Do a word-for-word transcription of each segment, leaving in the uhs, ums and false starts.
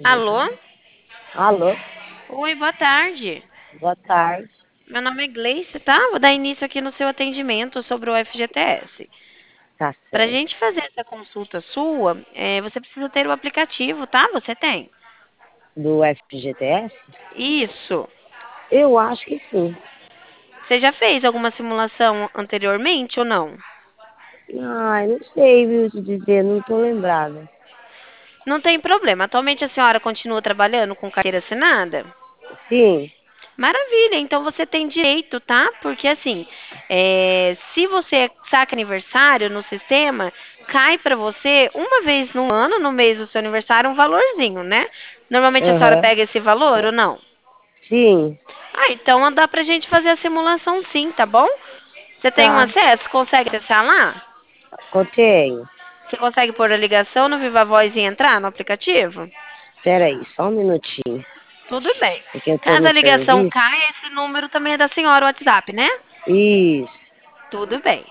Alô? Alô, Oi, boa tarde. boa tarde. Meu nome é Gleice, tá? Vou dar início aqui no seu atendimento sobre o F G T S. Tá Para a certo. gente fazer essa consulta sua, é, você precisa ter o aplicativo, tá? Você tem? Do F G T S? Isso. Eu acho que sim. Você já fez alguma simulação anteriormente ou não? Ai, não sei, viu, te dizer, não tô lembrada. Não tem problema. Atualmente a senhora continua trabalhando com carteira assinada? Sim, Maravilha, então você tem direito, tá? Porque assim, é, se você saca aniversário no sistema, cai pra você uma vez no ano, no mês do seu aniversário, um valorzinho, né? Normalmente a senhora aham, pega esse valor ou não? sim, Ah, então dá pra gente fazer a simulação sim, tá bom? Você tem um tá, acesso? Consegue acessar lá? contei. Você consegue pôr a ligação no Viva Voz e entrar no aplicativo? Espera aí, só um minutinho, Tudo bem. porque eu tô Caso no a ligação serviço. caia, esse número também é da senhora, o WhatsApp, né? Isso, Tudo bem.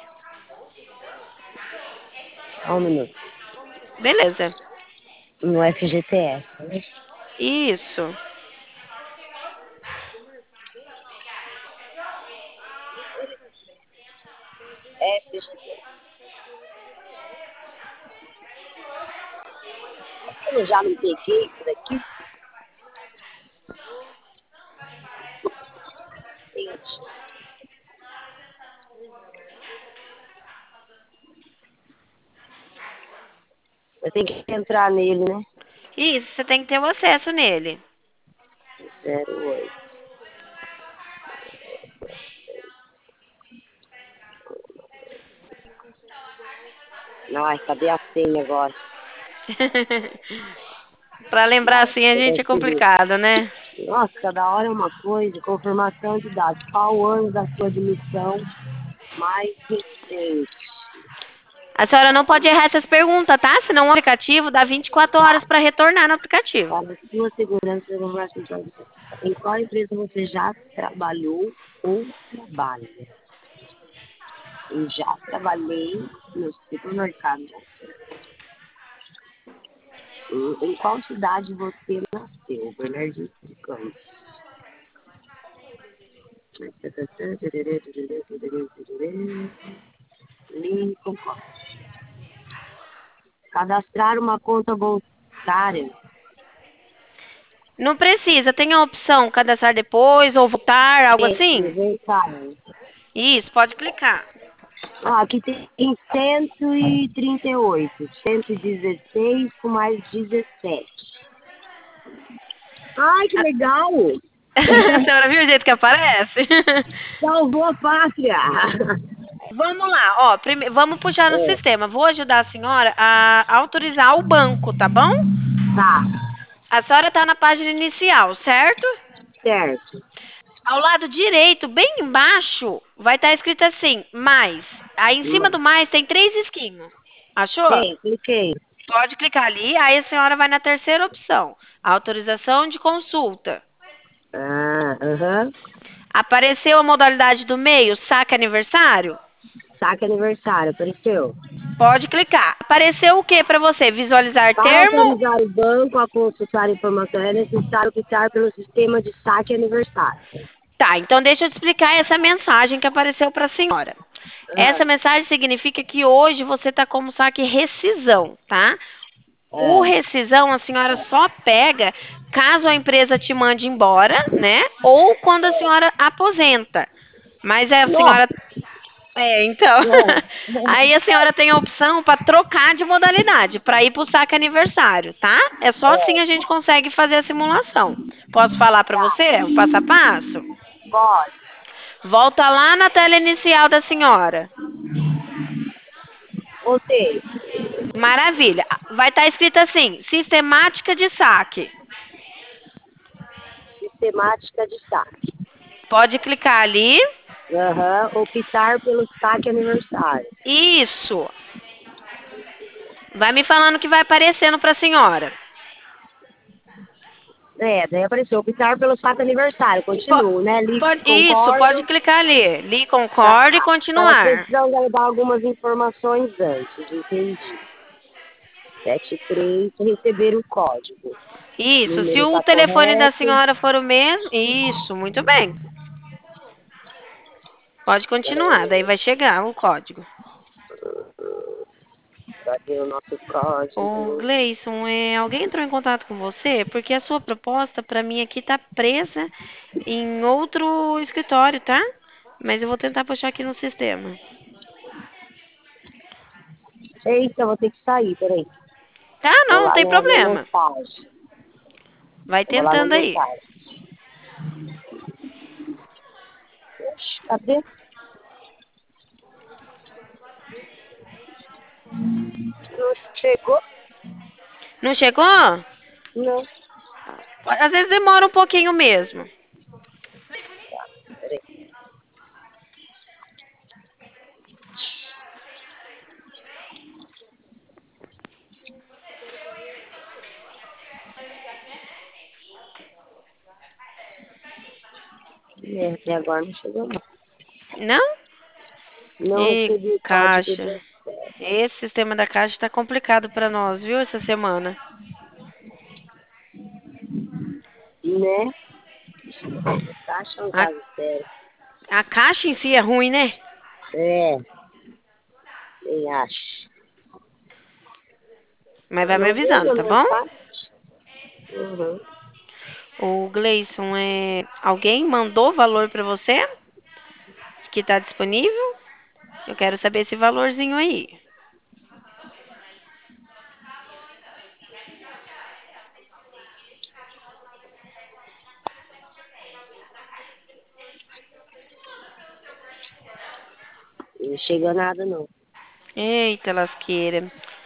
só um minuto. Beleza. No F G T S, né? Isso. F G T S. Eu já não peguei por aqui, gente. Eu tenho que entrar nele, né? Isso, você tem que ter o acesso nele. Zero oito. Ai, cadê a senha agora? Pra lembrar Vai, assim a eu gente é consigo. complicado, né? Nossa, cada hora é uma coisa. Confirmação de dados. Qual o ano da sua admissão mais recente? A senhora não pode errar essas perguntas, tá? Senão o aplicativo dá vinte e quatro horas Tá. para retornar no aplicativo. Para sua segurança, eu vou mostrar você. Em qual empresa você já trabalhou ou trabalha? Eu já trabalhei no supermercado. Em em qual cidade você nasceu? Bernardino de Campos. Lincoln. Cadastrar uma conta voluntária. Não precisa, tem a opção cadastrar depois ou voltar, algo É, assim? inventário. Isso, pode clicar. Ah, aqui tem cento e trinta e oito, cento e dezesseis com mais dezessete. Ai, que legal! A senhora viu o jeito que aparece? Salvou a pátria! Vamos lá, ó, prime... vamos puxar no É, sistema. Vou ajudar a senhora a autorizar o banco, tá bom? tá, A senhora tá na página inicial, certo? certo. Ao lado direito, bem embaixo, vai estar escrito assim, mais. Aí em cima do Mas, mais tem três esquinhos. Achou? tem, cliquei. Pode clicar ali, aí a senhora vai na terceira opção, autorização de consulta. Ah, aham. Apareceu a modalidade do meio, saque aniversário? Saque aniversário, apareceu. Pode clicar. Apareceu o que para você? Visualizar Para termo? autorizar o banco a consultar informação, é necessário optar pelo sistema de saque aniversário. Tá, então deixa eu te explicar essa mensagem que apareceu para a senhora. Ah, Essa mensagem significa que hoje você está como saque rescisão, tá? O ah. rescisão a senhora só pega caso a empresa te mande embora, né? Ou quando a senhora aposenta. Mas é a Nossa! senhora. É, então. Aí a senhora tem a opção para trocar de modalidade, para ir para o saque aniversário, tá? É só assim a gente consegue fazer a simulação. Posso falar para você o passo a passo? Pode. Volta lá na tela inicial da senhora. Voltei. Maravilha. Vai estar escrito assim: sistemática de saque. Sistemática de saque. Pode clicar ali. Aham. Optar pelo saque aniversário. Isso. Vai me falando que vai aparecendo para a senhora. É, daí apareceu optar pelo saque aniversário. Po- Continuo, né? Li, Pode, isso, pode concordo. clicar ali. Li, Tá. concorde e Para continuar. precisão de dar algumas informações antes. Entendi. sete três, receber o código. O Isso, se número o está telefone da correto. senhora for o mesmo, isso, muito bem. Pode continuar, daí vai chegar o código. Cadê o nosso Ô, código? Gleison, é, alguém entrou em contato com você? Porque a sua proposta para mim aqui tá presa em outro escritório, tá? Mas eu vou tentar puxar aqui no sistema. Eita, vou ter que sair, peraí. Tá, Vou não, não lá tem na, na problema. mensagem. Vai Eu vou lá na tentando aí. mensagem. Oxe, cadê? Não chegou? Não chegou? Não. Às vezes demora um pouquinho mesmo. Peraí. É, até agora não chegou, não. Não? Não E recebi o código caixa. do acesso. Esse sistema da caixa tá complicado para nós, viu, essa semana. Né? Caixa é um A, caso sério. a caixa em si é ruim, né? É, nem acho. Mas vai Eu me não avisando, vejo tá no bom? site. Uhum. O Gleison, é... alguém mandou valor para você que tá disponível? Eu quero saber esse valorzinho aí. Não chegou nada, não. Eita, lasqueira.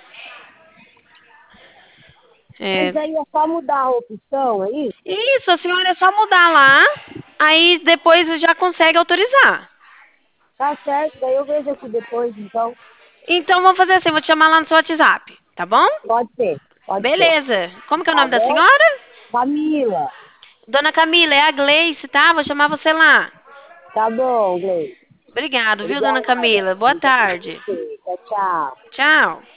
Mas É... aí é só mudar a opção, é isso? Isso, a senhora é só mudar lá, aí depois já consegue autorizar. Tá certo, daí eu vejo aqui depois, então. Então vamos fazer assim, vou te chamar lá no seu WhatsApp, tá bom? Pode ser, pode ser. Beleza. Como que é o Tá nome da bom? senhora? Camila. Dona Camila, é a Gleice, tá? Vou chamar você lá. Tá bom, Gleice. Obrigado, viu, dona Obrigada. Camila? Boa Obrigada a tarde. você. Tchau, tchau. Tchau.